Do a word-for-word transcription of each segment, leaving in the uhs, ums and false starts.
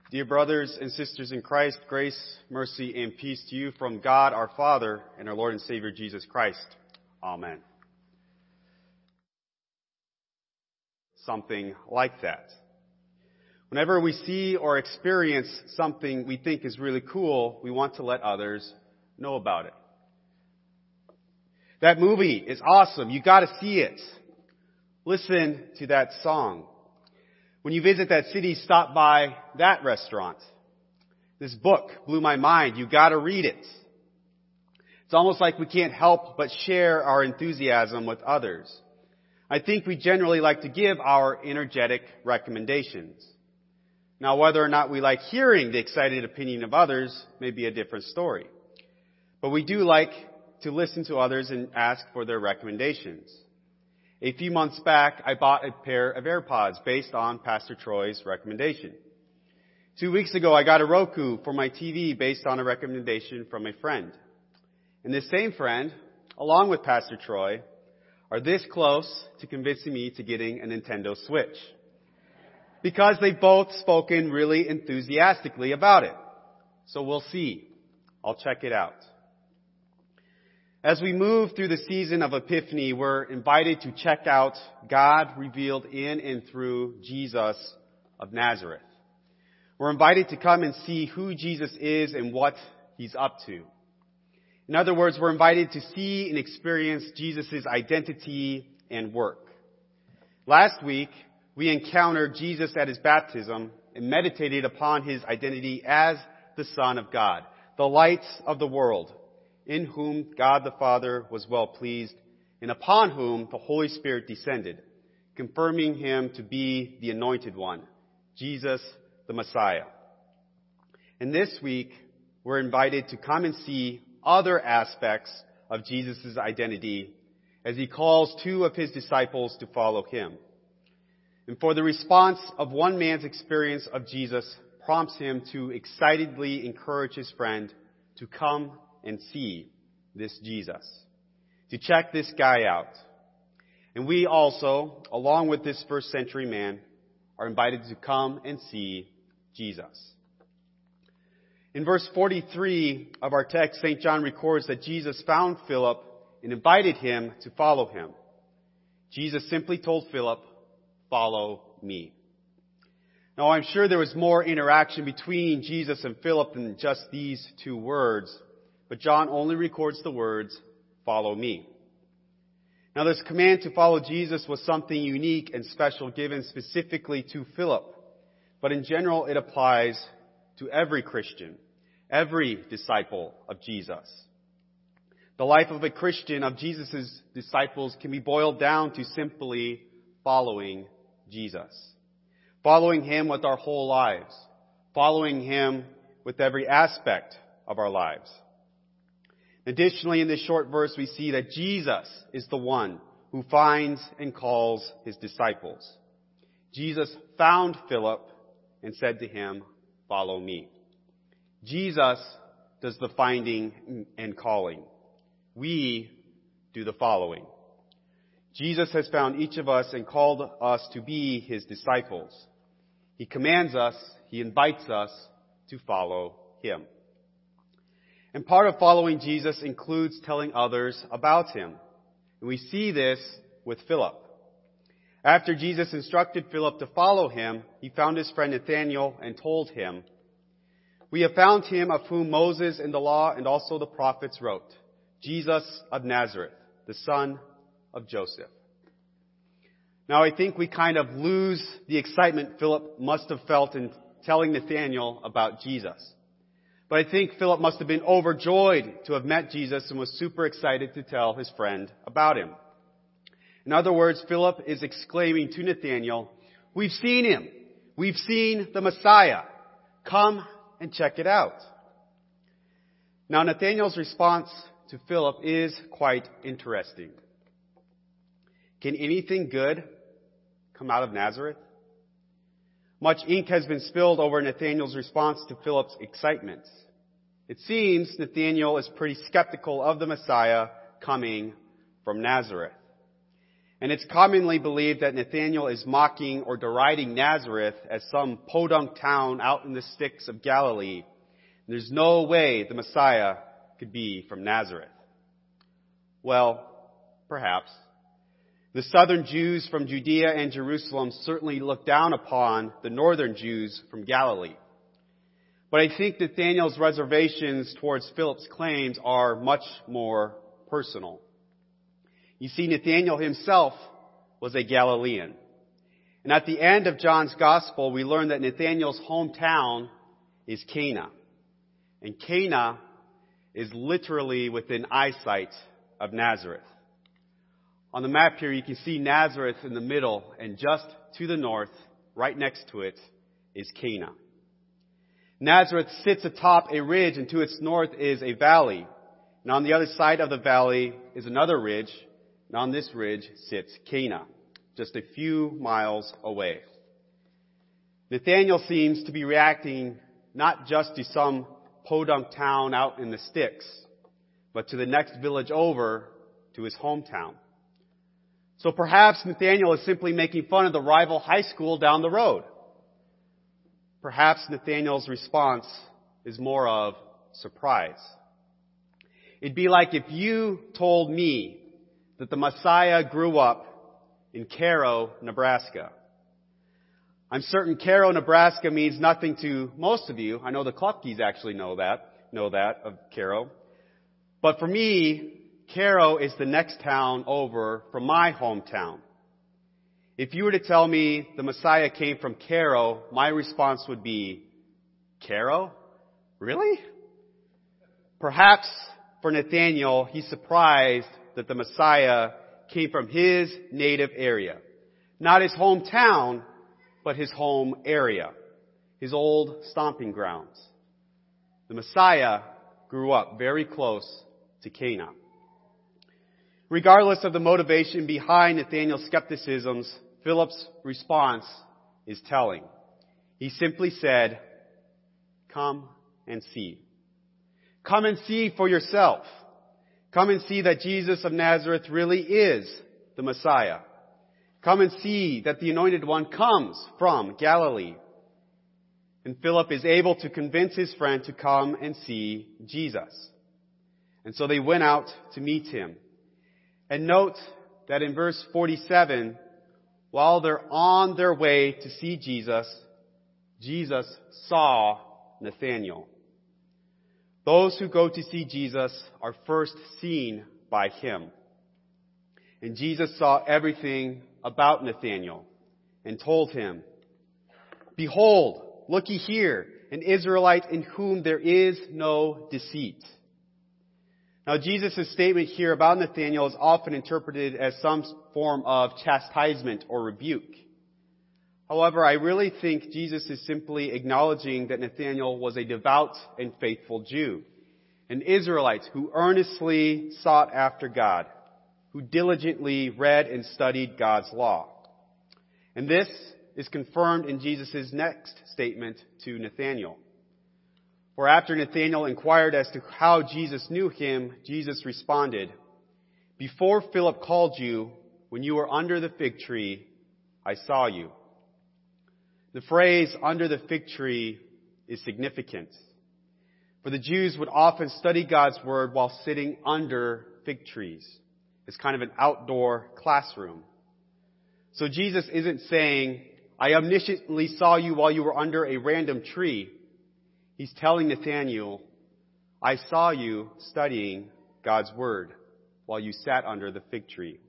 Dear brothers and sisters in Christ, grace, mercy, and peace to you from God our Father and our Lord and Savior Jesus Christ. Amen. Something like that. Whenever we see or experience something we think is really cool, we want to let others know about it. That movie is awesome. You got to see it. Listen to that song. When you visit that city, stop by that restaurant. This book blew my mind. You got to read it. It's almost like we can't help but share our enthusiasm with others. I think we generally like to give our energetic recommendations. Now, whether or not we like hearing the excited opinion of others may be a different story. But we do like to listen to others and ask for their recommendations. A few months back, I bought a pair of AirPods based on Pastor Troy's recommendation. Two weeks ago, I got a Roku for my T V based on a recommendation from a friend. And this same friend, along with Pastor Troy, are this close to convincing me to getting a Nintendo Switch. Because they've both spoken really enthusiastically about it. So we'll see. I'll check it out. As we move through the season of Epiphany, we're invited to check out God revealed in and through Jesus of Nazareth. We're invited to come and see who Jesus is and what He's up to. In other words, we're invited to see and experience Jesus' identity and work. Last week, we encountered Jesus at His baptism and meditated upon His identity as the Son of God, the light of the world, in whom God the Father was well pleased, and upon whom the Holy Spirit descended, confirming Him to be the Anointed One, Jesus the Messiah. And this week, we're invited to come and see other aspects of Jesus' identity as He calls two of His disciples to follow Him. And for the response of one man's experience of Jesus prompts him to excitedly encourage his friend to come and see this Jesus, to check this guy out. And we also, along with this first century man, are invited to come and see Jesus. In verse forty-three of our text, Saint John records that Jesus found Philip and invited him to follow him. Jesus simply told Philip, "Follow me." Now, I'm sure there was more interaction between Jesus and Philip than just these two words, but John only records the words, "Follow me." Now, this command to follow Jesus was something unique and special given specifically to Philip, but in general it applies to every Christian, every disciple of Jesus. The life of a Christian, of Jesus' disciples, can be boiled down to simply following Jesus. Following Him with our whole lives. Following Him with every aspect of our lives. Additionally, in this short verse, we see that Jesus is the one who finds and calls His disciples. Jesus found Philip and said to him, "Follow me." Jesus does the finding and calling. We do the following. Jesus has found each of us and called us to be His disciples. He commands us, He invites us to follow Him. And part of following Jesus includes telling others about Him. And we see this with Philip. After Jesus instructed Philip to follow Him, he found his friend Nathanael and told him, "We have found Him of whom Moses in the law and also the prophets wrote, Jesus of Nazareth, the son of Joseph." Now, I think we kind of lose the excitement Philip must have felt in telling Nathanael about Jesus. But I think Philip must have been overjoyed to have met Jesus and was super excited to tell his friend about Him. In other words, Philip is exclaiming to Nathanael, "We've seen Him. We've seen the Messiah. Come and check it out." Now, Nathanael's response to Philip is quite interesting. Can anything good come out of Nazareth? Much ink has been spilled over Nathanael's response to Philip's excitement. It seems Nathanael is pretty skeptical of the Messiah coming from Nazareth. And it's commonly believed that Nathanael is mocking or deriding Nazareth as some podunk town out in the sticks of Galilee. There's no way the Messiah could be from Nazareth. Well, perhaps. The southern Jews from Judea and Jerusalem certainly looked down upon the northern Jews from Galilee. But I think Nathanael's reservations towards Philip's claims are much more personal. You see, Nathanael himself was a Galilean. And at the end of John's Gospel, we learn that Nathanael's hometown is Cana. And Cana is literally within eyesight of Nazareth. On the map here, you can see Nazareth in the middle, and just to the north, right next to it, is Cana. Nazareth sits atop a ridge, and to its north is a valley. And on the other side of the valley is another ridge, and on this ridge sits Cana, just a few miles away. Nathanael seems to be reacting not just to some podunk town out in the sticks, but to the next village over, to his hometown. So perhaps Nathanael is simply making fun of the rival high school down the road. Perhaps Nathanael's response is more of surprise. It'd be like if you told me that the Messiah grew up in Cairo, Nebraska. I'm certain Cairo, Nebraska means nothing to most of you. I know the Klupkes actually know that, know that of Cairo. But for me, Cairo is the next town over from my hometown. If you were to tell me the Messiah came from Cairo, my response would be, Cairo? Really? Perhaps for Nathanael, he's surprised that the Messiah came from his native area. Not his hometown, but his home area. His old stomping grounds. The Messiah grew up very close to Cana. Regardless of the motivation behind Nathanael's skepticisms, Philip's response is telling. He simply said, come and see. Come and see for yourself. Come and see that Jesus of Nazareth really is the Messiah. Come and see that the Anointed One comes from Galilee. And Philip is able to convince his friend to come and see Jesus. And so they went out to meet him. And note that in verse forty-seven, while they're on their way to see Jesus, Jesus saw Nathanael. Those who go to see Jesus are first seen by him. And Jesus saw everything about Nathanael and told him, behold, look ye here, an Israelite in whom there is no deceit. Now, Jesus' statement here about Nathanael is often interpreted as some form of chastisement or rebuke. However, I really think Jesus is simply acknowledging that Nathanael was a devout and faithful Jew, an Israelite who earnestly sought after God, who diligently read and studied God's law. And this is confirmed in Jesus' next statement to Nathanael. For after Nathanael inquired as to how Jesus knew him, Jesus responded, before Philip called you, when you were under the fig tree, I saw you. The phrase, under the fig tree, is significant. For the Jews would often study God's Word while sitting under fig trees. It's kind of an outdoor classroom. So Jesus isn't saying, I omnisciently saw you while you were under a random tree. He's telling Nathanael, I saw you studying God's Word while you sat under the fig tree.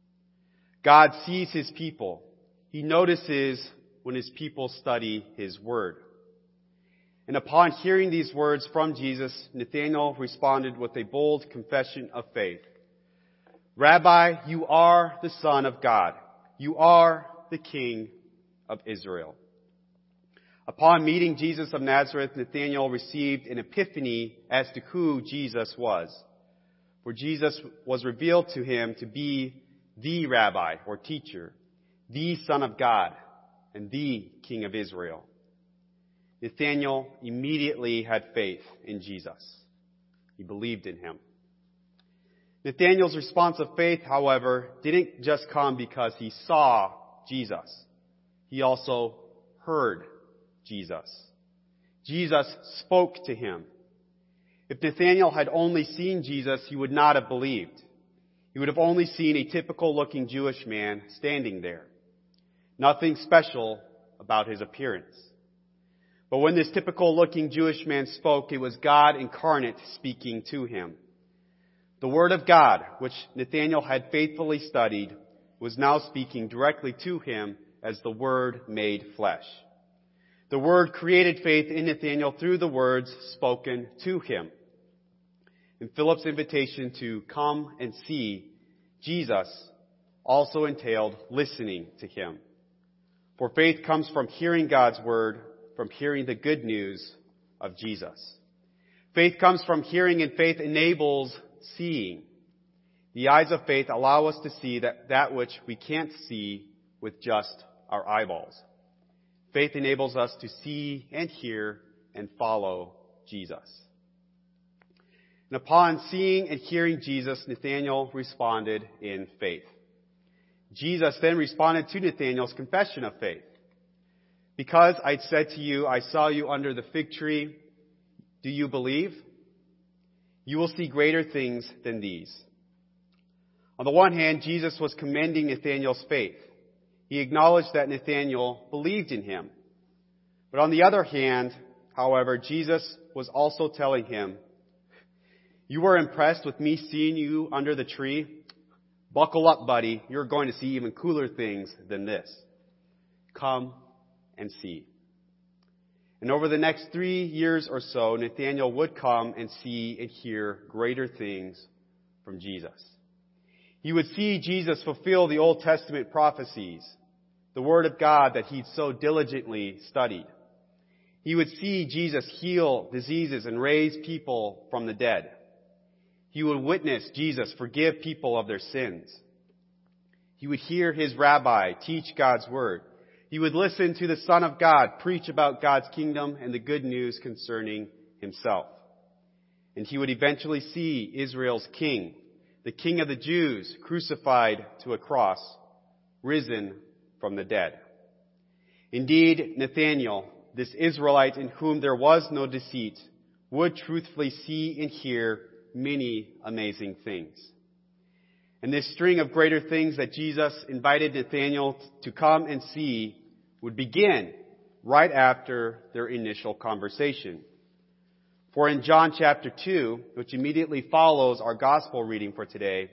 God sees His people. He notices when His people study His Word. And upon hearing these words from Jesus, Nathanael responded with a bold confession of faith. Rabbi, you are the Son of God. You are the King of Israel. Upon meeting Jesus of Nazareth, Nathanael received an epiphany as to who Jesus was. For Jesus was revealed to him to be the rabbi or teacher, the Son of God, and the King of Israel. Nathanael immediately had faith in Jesus. He believed in him. Nathanael's response of faith, however, didn't just come because he saw Jesus. He also heard Jesus. Jesus spoke to him. If Nathanael had only seen Jesus, he would not have believed. He would have only seen a typical-looking Jewish man standing there. Nothing special about his appearance. But when this typical-looking Jewish man spoke, it was God incarnate speaking to him. The Word of God, which Nathanael had faithfully studied, was now speaking directly to him as the Word made flesh. The Word created faith in Nathanael through the words spoken to him. And Philip's invitation to come and see Jesus also entailed listening to him. For faith comes from hearing God's Word, from hearing the good news of Jesus. Faith comes from hearing, and faith enables seeing. The eyes of faith allow us to see that, that which we can't see with just our eyeballs. Faith enables us to see and hear and follow Jesus. And upon seeing and hearing Jesus, Nathanael responded in faith. Jesus then responded to Nathanael's confession of faith. Because I said to you, I saw you under the fig tree, do you believe? You will see greater things than these. On the one hand, Jesus was commending Nathanael's faith. He acknowledged that Nathanael believed in him. But on the other hand, however, Jesus was also telling him, you were impressed with me seeing you under the tree? Buckle up, buddy. You're going to see even cooler things than this. Come and see. And over the next three years or so, Nathanael would come and see and hear greater things from Jesus. He would see Jesus fulfill the Old Testament prophecies, the Word of God that he'd so diligently studied. He would see Jesus heal diseases and raise people from the dead. He would witness Jesus forgive people of their sins. He would hear his rabbi teach God's Word. He would listen to the Son of God preach about God's kingdom and the good news concerning himself. And he would eventually see Israel's king, the King of the Jews, crucified to a cross, risen from the dead. Indeed, Nathanael, this Israelite in whom there was no deceit, would truthfully see and hear many amazing things. And this string of greater things that Jesus invited Nathanael to come and see would begin right after their initial conversation. For in John chapter two, which immediately follows our gospel reading for today,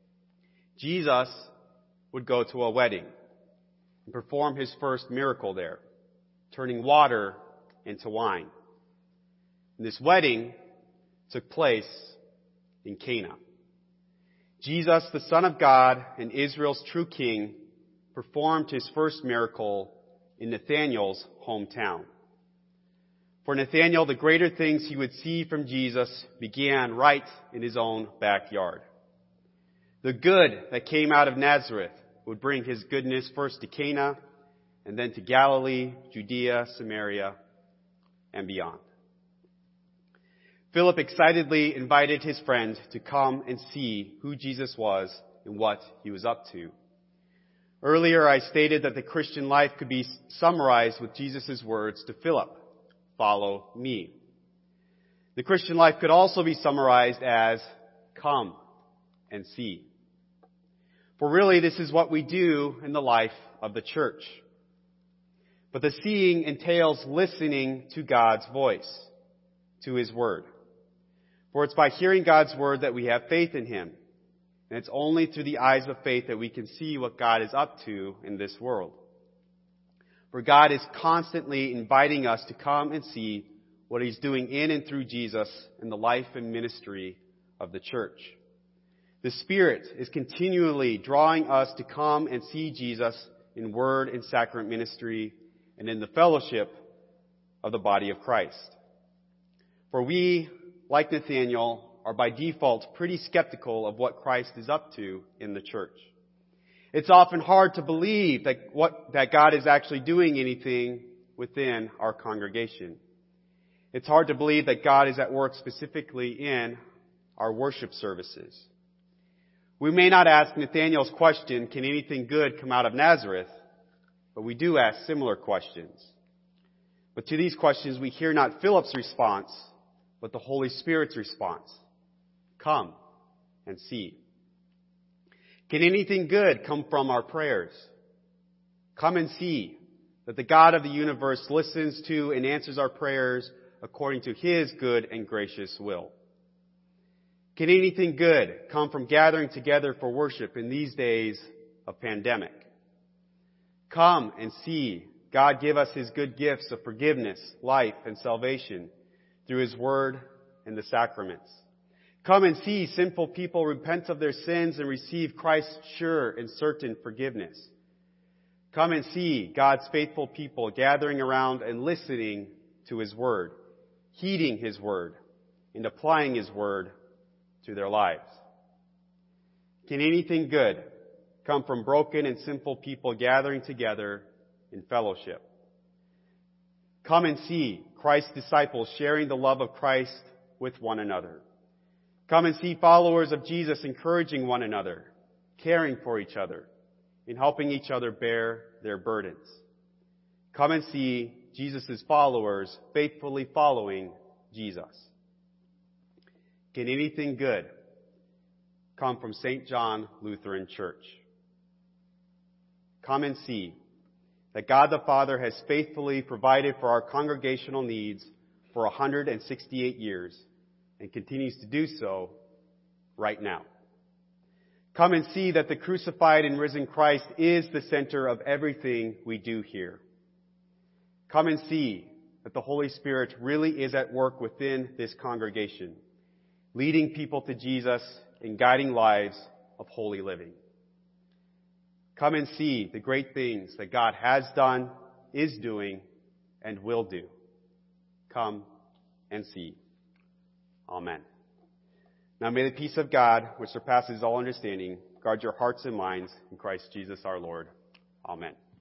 Jesus would go to a wedding and perform his first miracle there, turning water into wine. And this wedding took place in Cana. Jesus, the Son of God and Israel's true King, performed his first miracle in Nathanael's hometown. For Nathanael, the greater things he would see from Jesus began right in his own backyard. The good that came out of Nazareth would bring his goodness first to Cana, and then to Galilee, Judea, Samaria, and beyond. Philip excitedly invited his friend to come and see who Jesus was and what he was up to. Earlier, I stated that the Christian life could be summarized with Jesus' words to Philip, follow me. The Christian life could also be summarized as, come and see. For really, this is what we do in the life of the church. But the seeing entails listening to God's voice, to His Word. For it's by hearing God's Word that we have faith in Him. And it's only through the eyes of faith that we can see what God is up to in this world. For God is constantly inviting us to come and see what He's doing in and through Jesus in the life and ministry of the church. The Spirit is continually drawing us to come and see Jesus in word and sacrament ministry and in the fellowship of the body of Christ. For we, like Nathanael, are by default pretty skeptical of what Christ is up to in the church. It's often hard to believe that what that God is actually doing anything within our congregation. It's hard to believe that God is at work specifically in our worship services. We may not ask Nathanael's question, can anything good come out of Nazareth? But we do ask similar questions. But to these questions we hear not Philip's response, but the Holy Spirit's response. Come and see. Can anything good come from our prayers? Come and see that the God of the universe listens to and answers our prayers according to His good and gracious will. Can anything good come from gathering together for worship in these days of pandemic? Come and see God give us His good gifts of forgiveness, life, and salvation through His Word and the sacraments. Come and see sinful people repent of their sins and receive Christ's sure and certain forgiveness. Come and see God's faithful people gathering around and listening to His Word, heeding His Word, and applying His Word to their lives. Can anything good come from broken and sinful people gathering together in fellowship? Come and see Christ's disciples sharing the love of Christ with one another. Come and see followers of Jesus encouraging one another, caring for each other, and helping each other bear their burdens. Come and see Jesus' followers faithfully following Jesus. Can anything good come from Saint John Lutheran Church? Come and see that God the Father has faithfully provided for our congregational needs for one hundred sixty-eight years and continues to do so right now. Come and see that the crucified and risen Christ is the center of everything we do here. Come and see that the Holy Spirit really is at work within this congregation, leading people to Jesus and guiding lives of holy living. Come and see the great things that God has done, is doing, and will do. Come and see. Amen. Now may the peace of God, which surpasses all understanding, guard your hearts and minds in Christ Jesus our Lord. Amen.